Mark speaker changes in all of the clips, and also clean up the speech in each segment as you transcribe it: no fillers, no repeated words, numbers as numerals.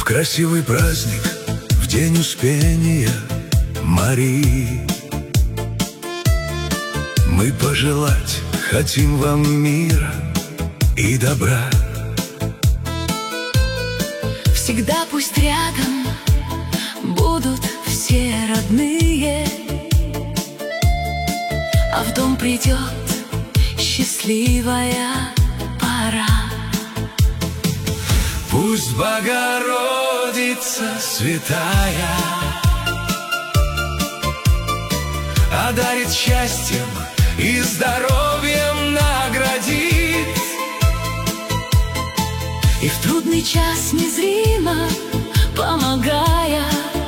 Speaker 1: красивый праздник, в день Успения Марии, мы пожелать хотим вам мира и добра.
Speaker 2: Всегда пусть рядом будут все родные, а в дом придет счастливая пора.
Speaker 1: Пусть Богородица святая одарит счастьем и здоровьем наградит,
Speaker 2: и в трудный час незримо помогая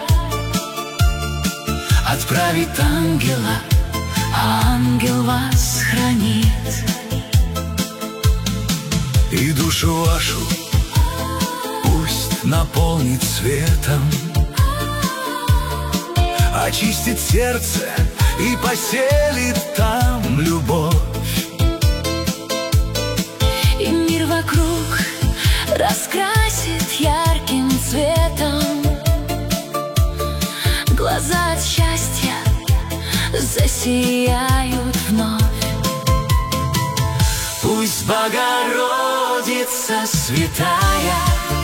Speaker 1: отправит ангела,
Speaker 2: а ангел вас хранит.
Speaker 1: И душу вашу пусть наполнит светом, очистит сердце и поселит там любовь.
Speaker 2: И мир вокруг раскрасит ярким цветом, глаза от счастья засияют вновь.
Speaker 1: Пусть Богородица святая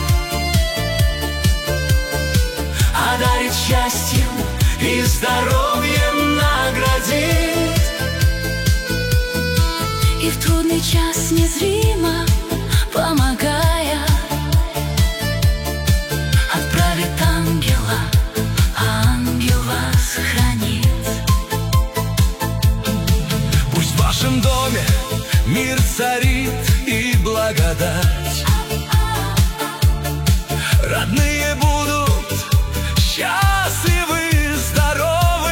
Speaker 1: одарит счастьем и здоровьем наградит,
Speaker 2: и в трудный час незримо помогая
Speaker 1: отправит ангела,
Speaker 2: а ангел вас хранит.
Speaker 1: Пусть в вашем доме мир царит и благодать, родные будут счастливы, здоровы,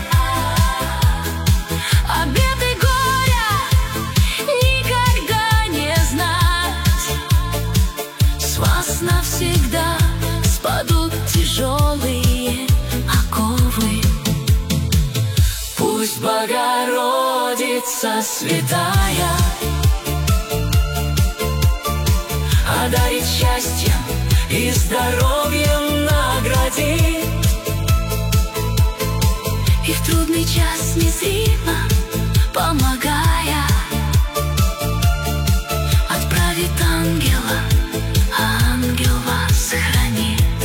Speaker 2: а бед и горя никогда не знать. С вас навсегда спадут тяжелые оковы.
Speaker 1: Пусть Богородица святая одарит счастьем и здоровьем наградит,
Speaker 2: и в трудный час незримо помогая
Speaker 1: отправит ангела,
Speaker 2: а ангел вас хранит.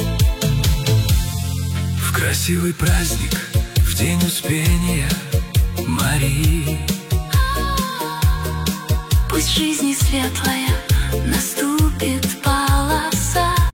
Speaker 1: В красивый праздник, в день Успения Марии,
Speaker 2: пусть жизнь светлая наступит пора.